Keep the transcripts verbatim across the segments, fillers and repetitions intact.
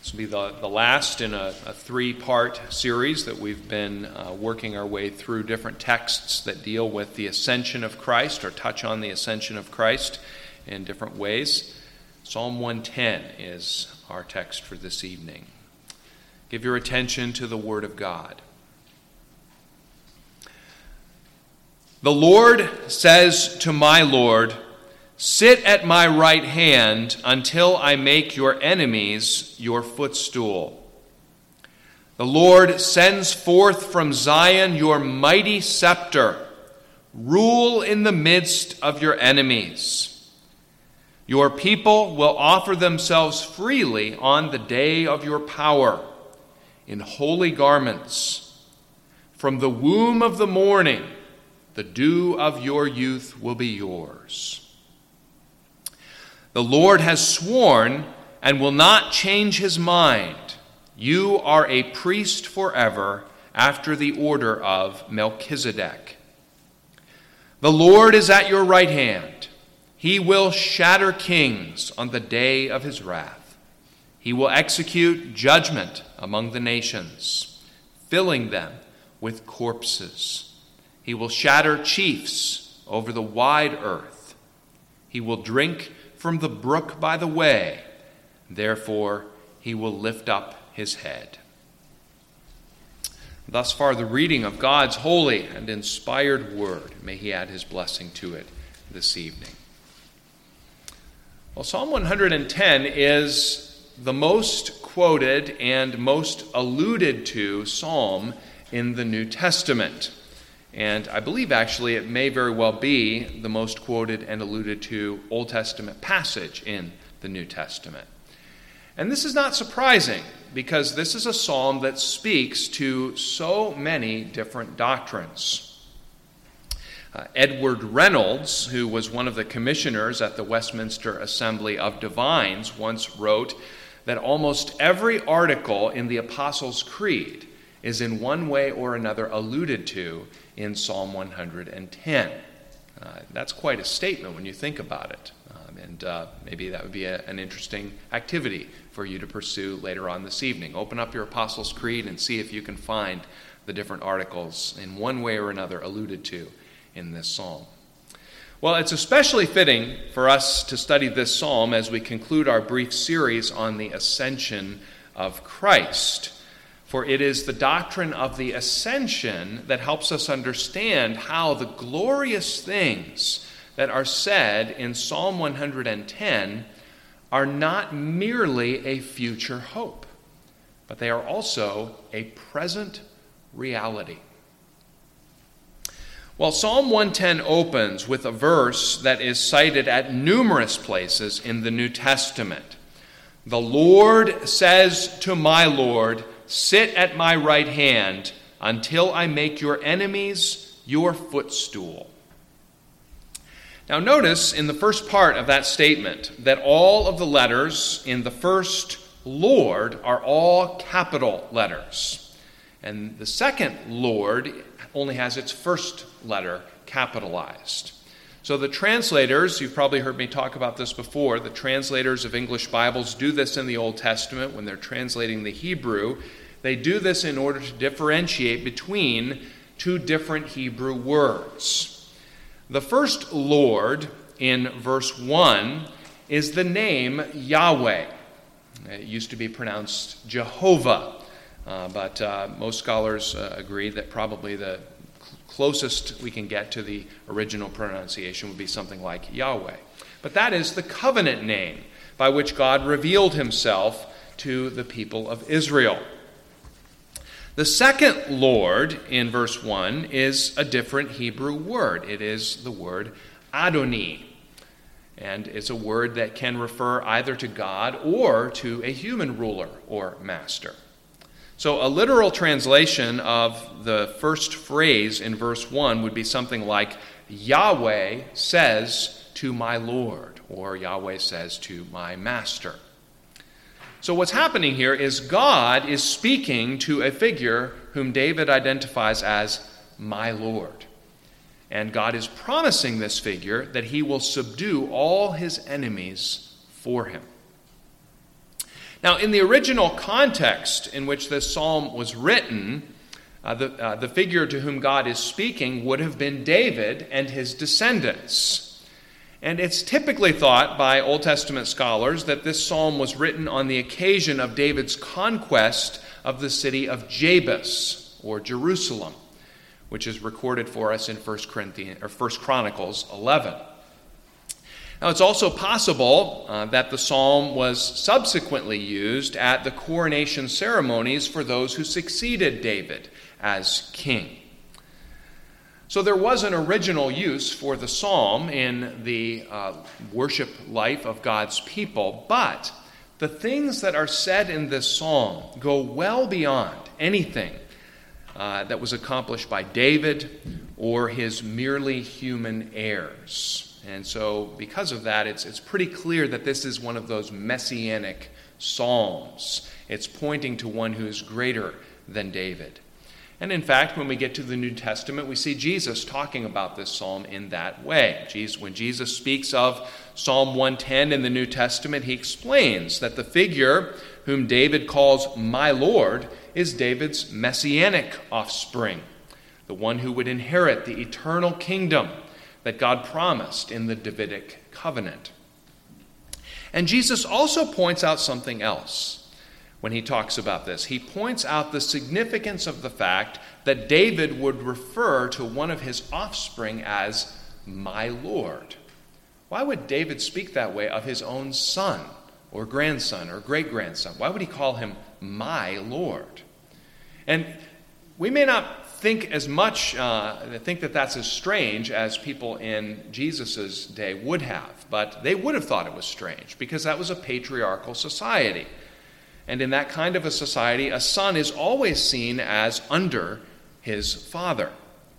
This will be the, the last in a, a three-part series that we've been uh, working our way through different texts that deal with the ascension of Christ or touch on the ascension of Christ in different ways. Psalm one ten is our text for this evening. Give your attention to the Word of God. The Lord says to my Lord, "Sit at my right hand until I make your enemies your footstool." The Lord sends forth from Zion your mighty scepter. Rule in the midst of your enemies. Your people will offer themselves freely on the day of your power, in holy garments. From the womb of the morning, the dew of your youth will be yours. The Lord has sworn and will not change his mind. You are a priest forever after the order of Melchizedek. The Lord is at your right hand. He will shatter kings on the day of his wrath. He will execute judgment among the nations, filling them with corpses. He will shatter chiefs over the wide earth. He will drink from the brook by the way. Therefore, he will lift up his head. Thus far, the reading of God's holy and inspired word. May he add his blessing to it this evening. Well, Psalm one ten is the most quoted and most alluded to psalm in the New Testament. And I believe, actually, it may very well be the most quoted and alluded to Old Testament passage in the New Testament. And this is not surprising, because this is a psalm that speaks to so many different doctrines. Uh, Edward Reynolds, who was one of the commissioners at the Westminster Assembly of Divines, once wrote that almost every article in the Apostles' Creed is in one way or another alluded to in Psalm one ten. Uh, that's quite a statement when you think about it. Um, and uh, maybe that would be a, an interesting activity for you to pursue later on this evening. Open up your Apostles' Creed and see if you can find the different articles in one way or another alluded to in this psalm. Well, it's especially fitting for us to study this psalm as we conclude our brief series on the ascension of Christ. For it is the doctrine of the ascension that helps us understand how the glorious things that are said in Psalm one ten are not merely a future hope, but they are also a present reality. Well, Psalm one ten opens with a verse that is cited at numerous places in the New Testament. The Lord says to my Lord, "Sit at my right hand until I make your enemies your footstool." Now notice in the first part of that statement that all of the letters in the first Lord are all capital letters. And the second Lord only has its first letter capitalized. So the translators, you've probably heard me talk about this before, the translators of English Bibles do this in the Old Testament when they're translating the Hebrew. They do this in order to differentiate between two different Hebrew words. The first Lord in verse one is the name Yahweh. It used to be pronounced Jehovah, uh, but uh, most scholars uh, agree that probably the closest we can get to the original pronunciation would be something like Yahweh. But that is the covenant name by which God revealed himself to the people of Israel. The second Lord in verse one is a different Hebrew word. It is the word Adoni. And it's a word that can refer either to God or to a human ruler or master. So a literal translation of the first phrase in verse one would be something like, Yahweh says to my Lord, or Yahweh says to my master. So what's happening here is God is speaking to a figure whom David identifies as my Lord. And God is promising this figure that he will subdue all his enemies for him. Now, in the original context in which this psalm was written, uh, the, uh, the figure to whom God is speaking would have been David and his descendants. And it's typically thought by Old Testament scholars that this psalm was written on the occasion of David's conquest of the city of Jebus, or Jerusalem, which is recorded for us in First Corinthians, or First Chronicles eleven. Now, it's also possible uh, that the psalm was subsequently used at the coronation ceremonies for those who succeeded David as king. So there was an original use for the psalm in the uh, worship life of God's people, but the things that are said in this psalm go well beyond anything uh, that was accomplished by David or his merely human heirs. And so because of that, it's, it's pretty clear that this is one of those messianic psalms. It's pointing to one who is greater than David. And in fact, when we get to the New Testament, we see Jesus talking about this psalm in that way. Jesus, when Jesus speaks of Psalm one ten in the New Testament, he explains that the figure whom David calls my Lord is David's messianic offspring, the one who would inherit the eternal kingdom that God promised in the Davidic covenant. And Jesus also points out something else. When he talks about this, he points out the significance of the fact that David would refer to one of his offspring as my Lord. Why would David speak that way of his own son or grandson or great-grandson? Why would he call him my Lord? And we may not think as much, uh, think that that's as strange as people in Jesus' day would have, but they would have thought it was strange because that was a patriarchal society. And in that kind of a society, a son is always seen as under his father.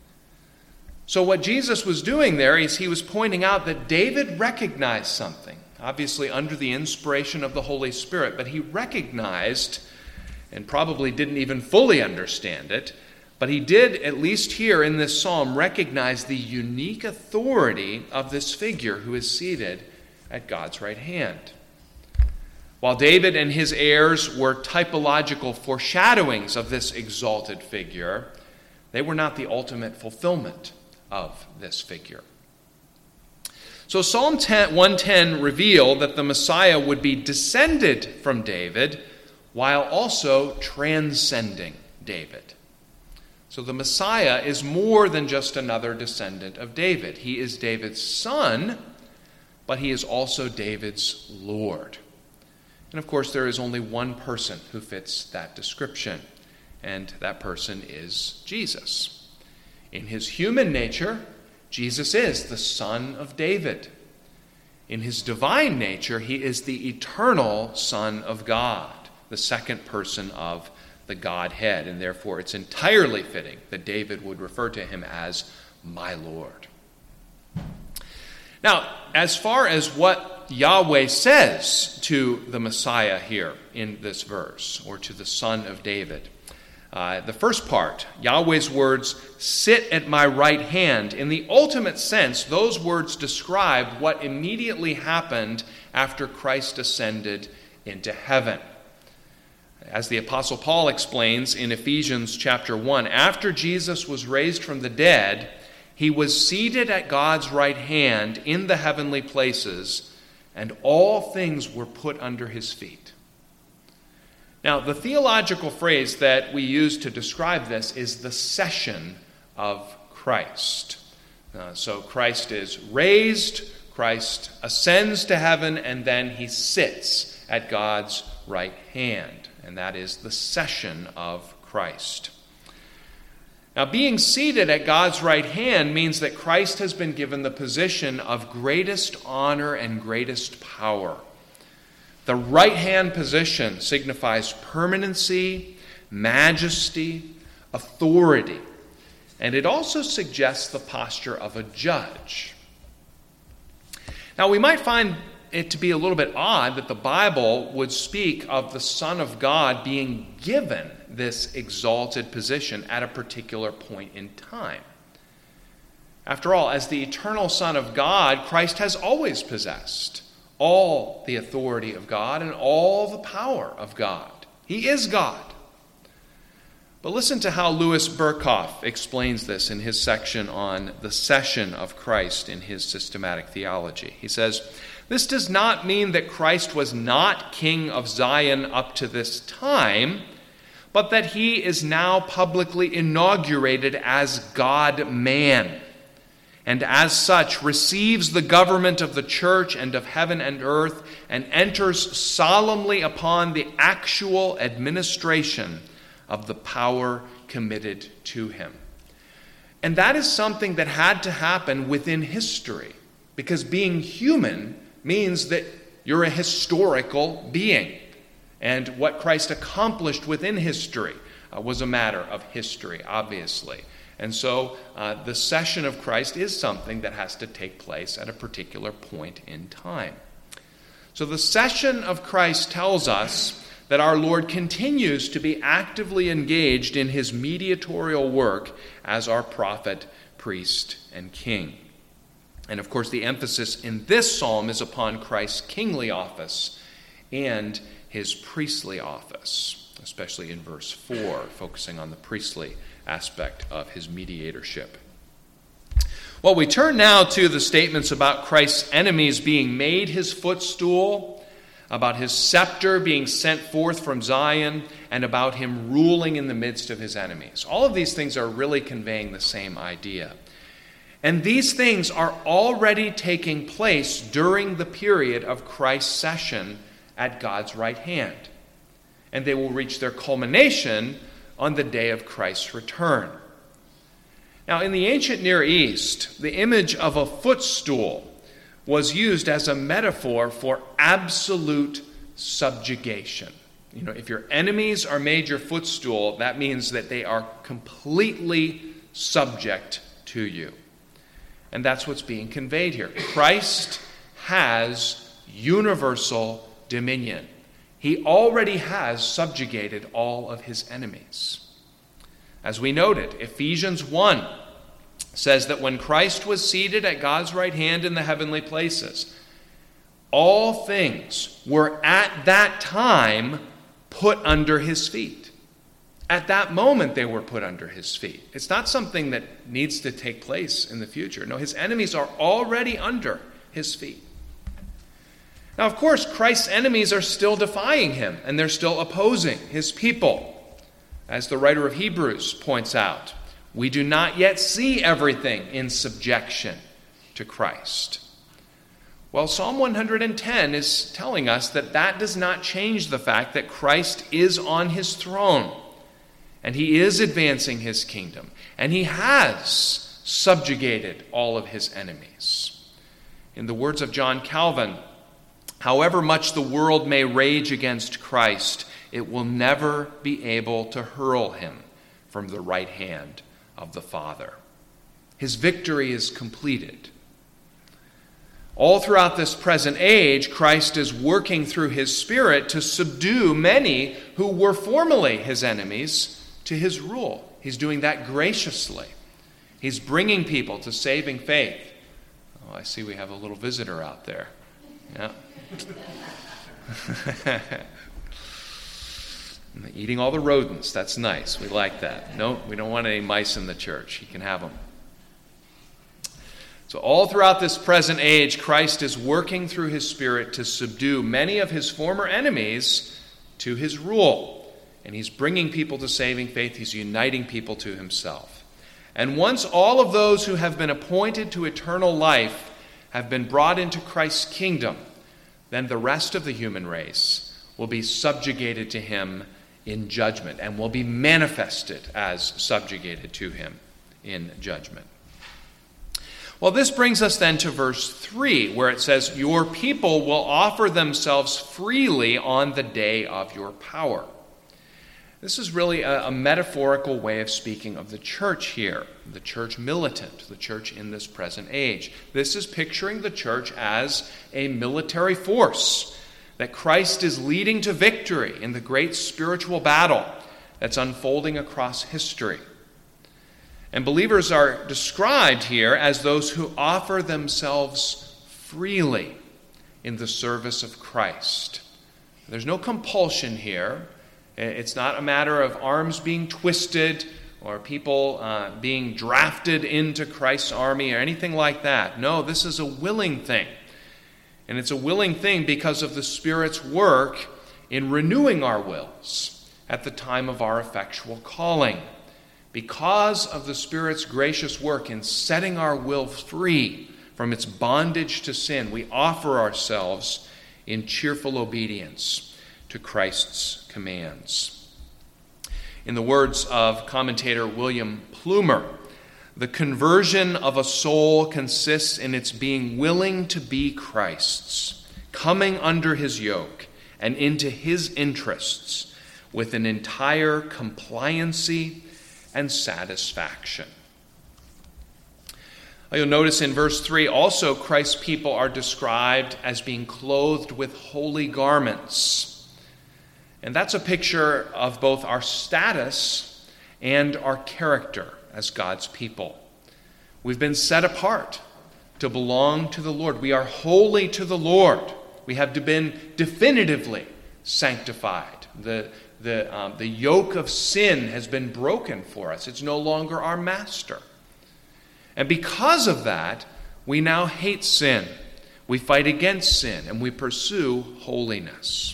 So what Jesus was doing there is he was pointing out that David recognized something, obviously under the inspiration of the Holy Spirit, but he recognized, and probably didn't even fully understand it, but he did, at least here in this psalm, recognize the unique authority of this figure who is seated at God's right hand. While David and his heirs were typological foreshadowings of this exalted figure, they were not the ultimate fulfillment of this figure. So Psalm one ten revealed that the Messiah would be descended from David while also transcending David. So the Messiah is more than just another descendant of David. He is David's son, but he is also David's Lord. And of course, there is only one person who fits that description, and that person is Jesus. In his human nature, Jesus is the Son of David. In his divine nature, he is the eternal Son of God, the second person of the Godhead, and therefore it's entirely fitting that David would refer to him as my Lord. Now, as far as what Yahweh says to the Messiah here in this verse, or to the Son of David, uh, the first part, Yahweh's words, sit at my right hand. In the ultimate sense, those words describe what immediately happened after Christ ascended into heaven. As the Apostle Paul explains in Ephesians chapter one, after Jesus was raised from the dead, he was seated at God's right hand in the heavenly places, and all things were put under his feet. Now, the theological phrase that we use to describe this is the session of Christ. Uh, so Christ is raised, Christ ascends to heaven, and then he sits at God's right hand. And that is the session of Christ. Now, being seated at God's right hand means that Christ has been given the position of greatest honor and greatest power. The right hand position signifies permanency, majesty, authority, and it also suggests the posture of a judge. Now, we might find it to be a little bit odd that the Bible would speak of the Son of God being given this exalted position at a particular point in time. After all, as the eternal Son of God, Christ has always possessed all the authority of God and all the power of God. He is God. But listen to how Louis Berkhoff explains this in his section on the session of Christ in his systematic theology. He says, "This does not mean that Christ was not king of Zion up to this time, but that he is now publicly inaugurated as God-man, and as such receives the government of the church and of heaven and earth, and enters solemnly upon the actual administration of the power committed to him." And that is something that had to happen within history, because being human means that you're a historical being. And what Christ accomplished within history uh, was a matter of history, obviously. And so uh, the session of Christ is something that has to take place at a particular point in time. So the session of Christ tells us that our Lord continues to be actively engaged in his mediatorial work as our prophet, priest, and king. And of course, the emphasis in this psalm is upon Christ's kingly office and his priestly office, especially in verse four, focusing on the priestly aspect of his mediatorship. Well, we turn now to the statements about Christ's enemies being made his footstool, about his scepter being sent forth from Zion, and about him ruling in the midst of his enemies. All of these things are really conveying the same idea. And these things are already taking place during the period of Christ's session at God's right hand. And they will reach their culmination on the day of Christ's return. Now, in the ancient Near East, the image of a footstool was used as a metaphor for absolute subjugation. You know, if your enemies are made your footstool, that means that they are completely subject to you. And that's what's being conveyed here. Christ has universal dominion. He already has subjugated all of his enemies. As we noted, Ephesians one says that when Christ was seated at God's right hand in the heavenly places, all things were at that time put under his feet. At that moment, they were put under his feet. It's not something that needs to take place in the future. No, his enemies are already under his feet. Now, of course, Christ's enemies are still defying him, and they're still opposing his people. As the writer of Hebrews points out, we do not yet see everything in subjection to Christ. Well, Psalm one hundred ten is telling us that that does not change the fact that Christ is on his throne, and he is advancing his kingdom, and he has subjugated all of his enemies. In the words of John Calvin, however much the world may rage against Christ, it will never be able to hurl him from the right hand of the Father. His victory is completed. All throughout this present age, Christ is working through his Spirit to subdue many who were formerly his enemies to his rule. He's doing that graciously. He's bringing people to saving faith. Oh, I see we have a little visitor out there. Yeah. Eating all the rodents. That's nice. We like that. No, we don't want any mice in the church. You can have them. So all throughout this present age, Christ is working through his Spirit to subdue many of his former enemies to his rule. And he's bringing people to saving faith. He's uniting people to himself. And once all of those who have been appointed to eternal life have been brought into Christ's kingdom, then the rest of the human race will be subjugated to him in judgment and will be manifested as subjugated to him in judgment. Well, this brings us then to verse three, where it says, "Your people will offer themselves freely on the day of your power." This is really a, a metaphorical way of speaking of the church here, the church militant, the church in this present age. This is picturing the church as a military force that Christ is leading to victory in the great spiritual battle that's unfolding across history. And believers are described here as those who offer themselves freely, in the service of Christ. There's no compulsion here. It's not a matter of arms being twisted or people uh, being drafted into Christ's army or anything like that. No, this is a willing thing. And it's a willing thing because of the Spirit's work in renewing our wills at the time of our effectual calling. Because of the Spirit's gracious work in setting our will free from its bondage to sin, we offer ourselves in cheerful obedience to Christ's commands. In the words of commentator William Plumer, the conversion of a soul consists in its being willing to be Christ's, coming under his yoke and into his interests with an entire compliancy and satisfaction. You'll notice in verse three also Christ's people are described as being clothed with holy garments. And that's a picture of both our status and our character as God's people. We've been set apart to belong to the Lord. We are holy to the Lord. We have been definitively sanctified. The, the, um, the yoke of sin has been broken for us. It's no longer our master. And because of that, we now hate sin. We fight against sin, and we pursue holiness.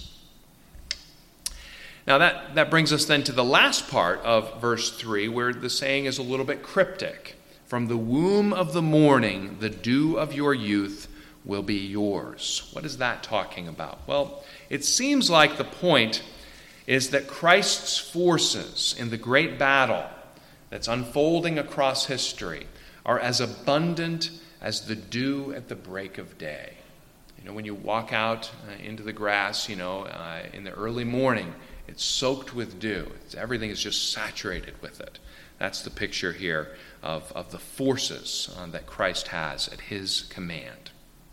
Now that, that brings us then to the last part of verse three, where the saying is a little bit cryptic. From the womb of the morning, the dew of your youth will be yours. What is that talking about? Well, it seems like the point is that Christ's forces in the great battle that's unfolding across history are as abundant as the dew at the break of day. You know, when you walk out uh, into the grass, you know, uh, in the early morning, it's soaked with dew. It's, everything is just saturated with it. That's the picture here of, of the forces uh, that Christ has at his command.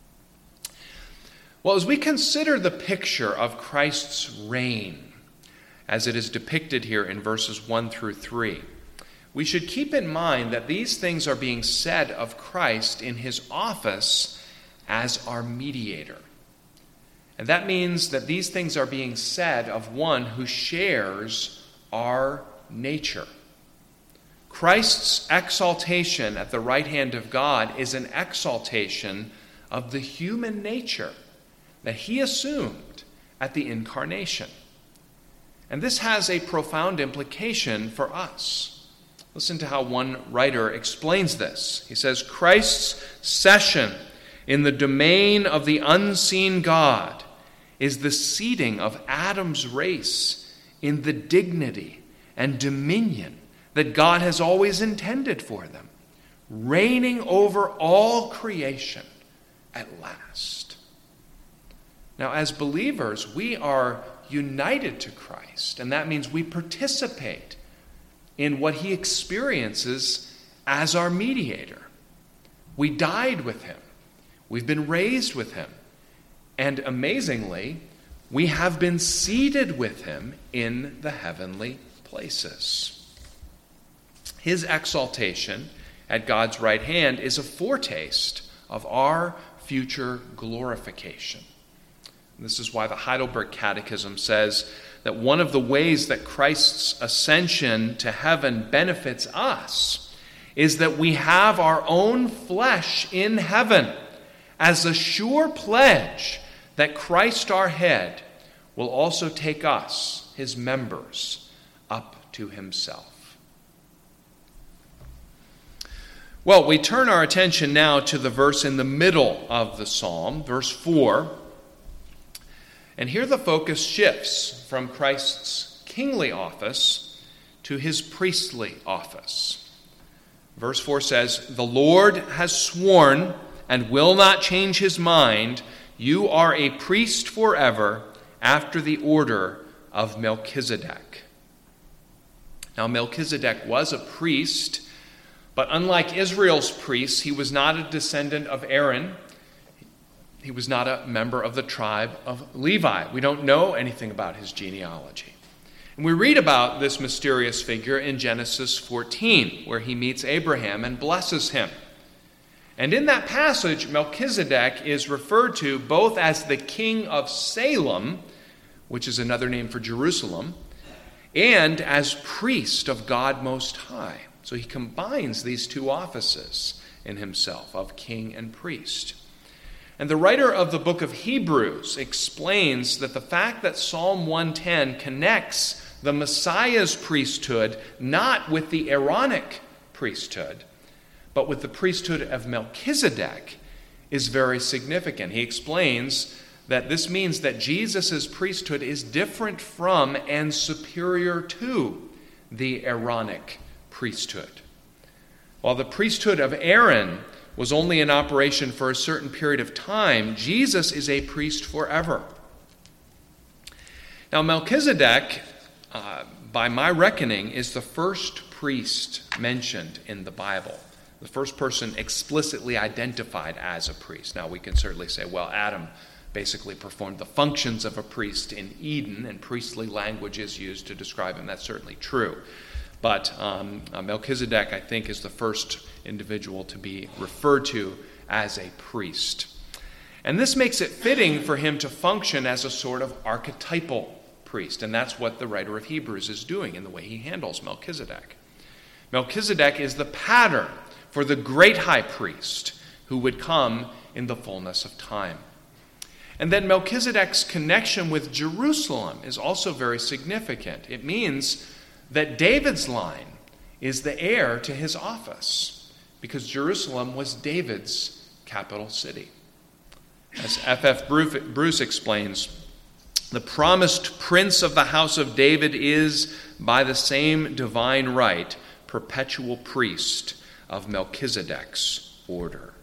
Well, as we consider the picture of Christ's reign, as it is depicted here in verses one through three, we should keep in mind that these things are being said of Christ in his office as our mediator. And that means that these things are being said of one who shares our nature. Christ's exaltation at the right hand of God is an exaltation of the human nature that he assumed at the incarnation. And this has a profound implication for us. Listen to how one writer explains this. He says, Christ's session in the domain of the unseen God is the seating of Adam's race in the dignity and dominion that God has always intended for them, reigning over all creation at last. Now, as believers, we are united to Christ, and that means we participate in what he experiences as our mediator. We died with him. We've been raised with him. And amazingly, we have been seated with him in the heavenly places. His exaltation at God's right hand is a foretaste of our future glorification. This is why the Heidelberg Catechism says that one of the ways that Christ's ascension to heaven benefits us is that we have our own flesh in heaven as a sure pledge that Christ our head will also take us, his members, up to himself. Well, we turn our attention now to the verse in the middle of the psalm, verse four. And here the focus shifts from Christ's kingly office to his priestly office. Verse four says, "The Lord has sworn and will not change his mind. You are a priest forever after the order of Melchizedek." Now, Melchizedek was a priest, but unlike Israel's priests, he was not a descendant of Aaron. He was not a member of the tribe of Levi. We don't know anything about his genealogy. And we read about this mysterious figure in Genesis fourteen, where he meets Abraham and blesses him. And in that passage, Melchizedek is referred to both as the king of Salem, which is another name for Jerusalem, and as priest of God Most High. So he combines these two offices in himself, of king and priest. And the writer of the book of Hebrews explains that the fact that Psalm one ten connects the Messiah's priesthood not with the Aaronic priesthood, but with the priesthood of Melchizedek is very significant. He explains that this means that Jesus' priesthood is different from and superior to the Aaronic priesthood. While the priesthood of Aaron was only in operation for a certain period of time, Jesus is a priest forever. Now, Melchizedek, uh, by my reckoning, is the first priest mentioned in the Bible, the first person explicitly identified as a priest. Now, we can certainly say, well, Adam basically performed the functions of a priest in Eden, and priestly language is used to describe him. That's certainly true. But um, uh, Melchizedek, I think, is the first individual to be referred to as a priest. And this makes it fitting for him to function as a sort of archetypal priest. And that's what the writer of Hebrews is doing in the way he handles Melchizedek. Melchizedek is the pattern for the great high priest who would come in the fullness of time. And then Melchizedek's connection with Jerusalem is also very significant. It means that David's line is the heir to his office, because Jerusalem was David's capital city. As F F Bruce explains, the promised prince of the house of David is, by the same divine right, perpetual priest of Melchizedek's order.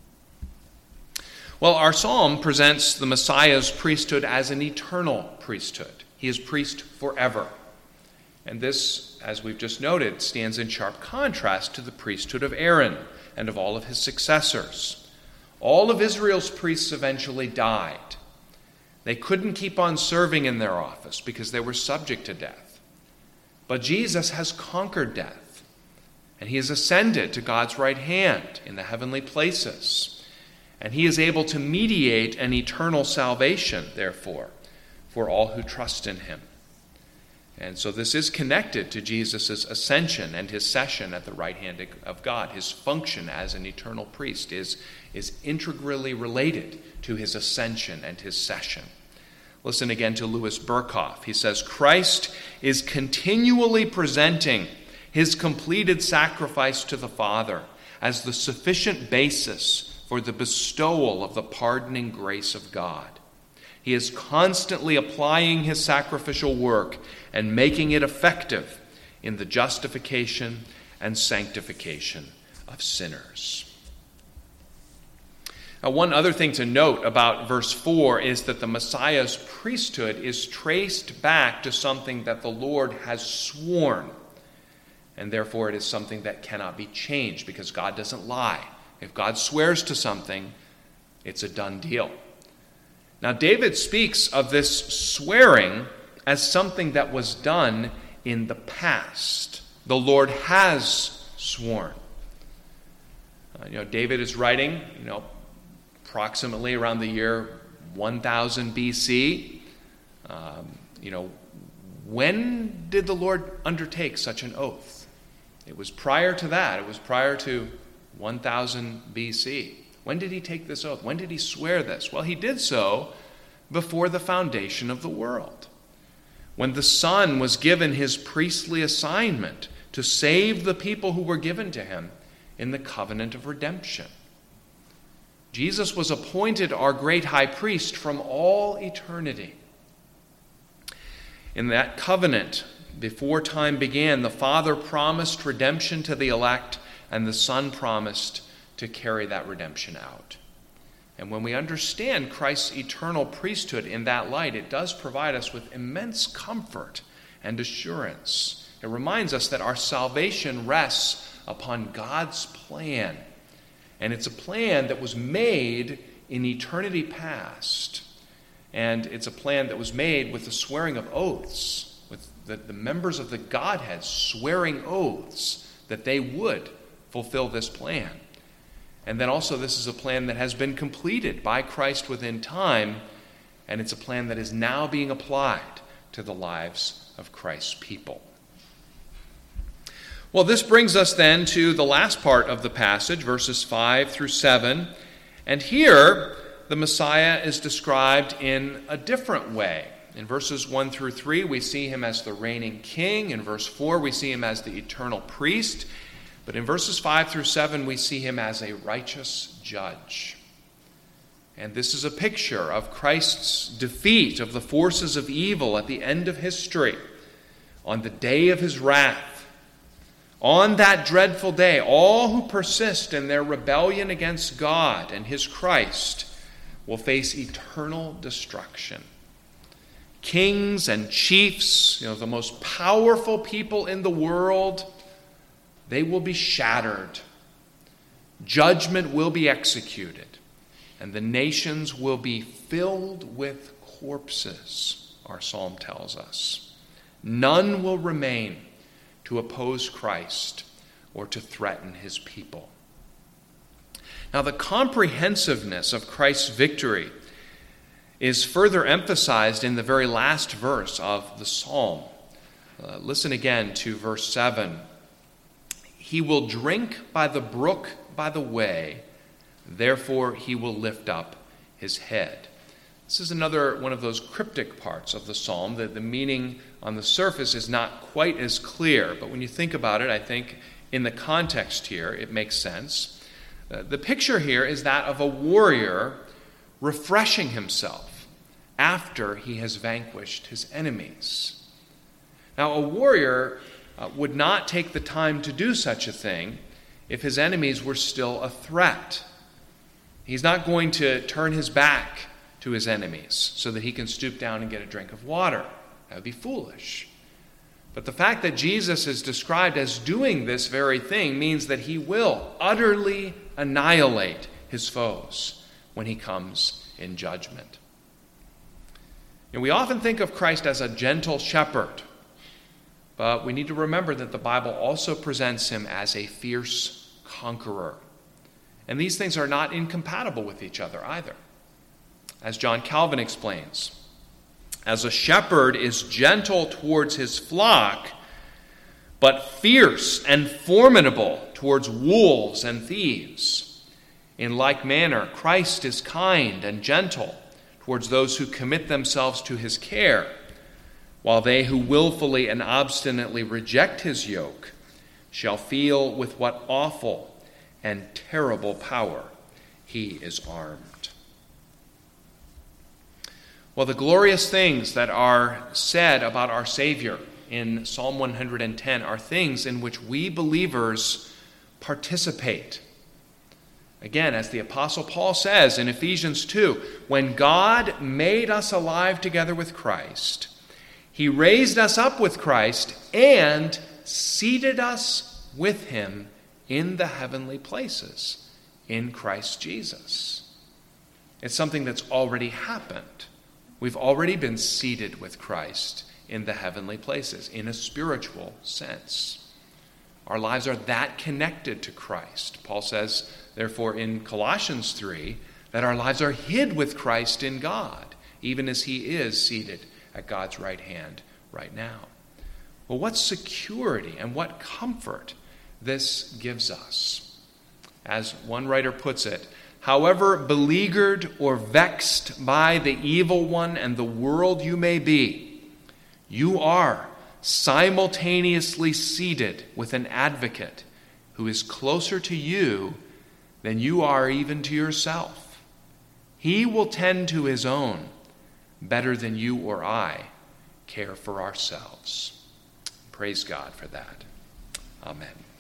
Well, our psalm presents the Messiah's priesthood as an eternal priesthood. He is priest forever. And this, as we've just noted, stands in sharp contrast to the priesthood of Aaron and of all of his successors. All of Israel's priests eventually died. They couldn't keep on serving in their office because they were subject to death. But Jesus has conquered death, and he has ascended to God's right hand in the heavenly places. And he is able to mediate an eternal salvation, therefore, for all who trust in him. And so this is connected to Jesus' ascension and his session at the right hand of God. His function as an eternal priest is, is integrally related to his ascension and his session. Listen again to Louis Berkhoff. He says, Christ is continually presenting his completed sacrifice to the Father as the sufficient basis for the bestowal of the pardoning grace of God. He is constantly applying his sacrificial work and making it effective in the justification and sanctification of sinners. Now, one other thing to note about verse four is that the Messiah's priesthood is traced back to something that the Lord has sworn, and therefore it is something that cannot be changed because God doesn't lie. If God swears to something, it's a done deal. Now, David speaks of this swearing as something that was done in the past. The Lord has sworn. Uh, you know, David is writing, you know, approximately around the year one thousand B C. Um, you know, when did the Lord undertake such an oath? It was prior to that. It was prior to one thousand B C. When did he take this oath? When did he swear this? Well, he did so before the foundation of the world, when the Son was given his priestly assignment to save the people who were given to him in the covenant of redemption. Jesus was appointed our great high priest from all eternity. In that covenant, before time began, the Father promised redemption to the elect, and the Son promised to carry that redemption out. And when we understand Christ's eternal priesthood in that light, it does provide us with immense comfort and assurance. It reminds us that our salvation rests upon God's plan. And it's a plan that was made in eternity past. And it's a plan that was made with the swearing of oaths, with the, the members of the Godhead swearing oaths that they would fulfill this plan. And then also this is a plan that has been completed by Christ within time, and it's a plan that is now being applied to the lives of Christ's people. Well, this brings us then to the last part of the passage, verses five through seven. And here, the Messiah is described in a different way. In verses one through three, we see him as the reigning king. In verse four, we see him as the eternal priest. But in verses five through seven, we see him as a righteous judge. And this is a picture of Christ's defeat of the forces of evil at the end of history, on the day of his wrath. On that dreadful day, all who persist in their rebellion against God and his Christ will face eternal destruction. Kings and chiefs, you know, the most powerful people in the world, they will be shattered. Judgment will be executed, and the nations will be filled with corpses, our psalm tells us. None will remain to oppose Christ or to threaten his people. Now, the comprehensiveness of Christ's victory is further emphasized in the very last verse of the psalm. Uh, listen again to verse seven. He will drink by the brook by the way, therefore he will lift up his head. This is another one of those cryptic parts of the psalm, that the meaning on the surface is not quite as clear. But when you think about it, I think in the context here, it makes sense. Uh, the picture here is that of a warrior refreshing himself after he has vanquished his enemies. Now, a warrior uh, would not take the time to do such a thing if his enemies were still a threat. He's not going to turn his back to his enemies so that he can stoop down and get a drink of water. That would be foolish. But the fact that Jesus is described as doing this very thing means that he will utterly annihilate his foes when he comes in judgment. And we often think of Christ as a gentle shepherd, but we need to remember that the Bible also presents him as a fierce conqueror. And these things are not incompatible with each other either. As John Calvin explains, as a shepherd is gentle towards his flock, but fierce and formidable towards wolves and thieves, in like manner, Christ is kind and gentle towards those who commit themselves to his care, while they who willfully and obstinately reject his yoke shall feel with what awful and terrible power he is armed. Well, the glorious things that are said about our Savior in Psalm one hundred ten are things in which we believers participate. Again, as the Apostle Paul says in Ephesians two, when God made us alive together with Christ, he raised us up with Christ and seated us with him in the heavenly places in Christ Jesus. It's something that's already happened. We've already been seated with Christ in the heavenly places in a spiritual sense. Our lives are that connected to Christ. Paul says, therefore, in Colossians three, that our lives are hid with Christ in God, even as he is seated at God's right hand right now. Well, what security and what comfort this gives us. As one writer puts it, however beleaguered or vexed by the evil one and the world you may be, you are simultaneously seated with an advocate who is closer to you than you are even to yourself. He will tend to his own better than you or I care for ourselves. Praise God for that. Amen.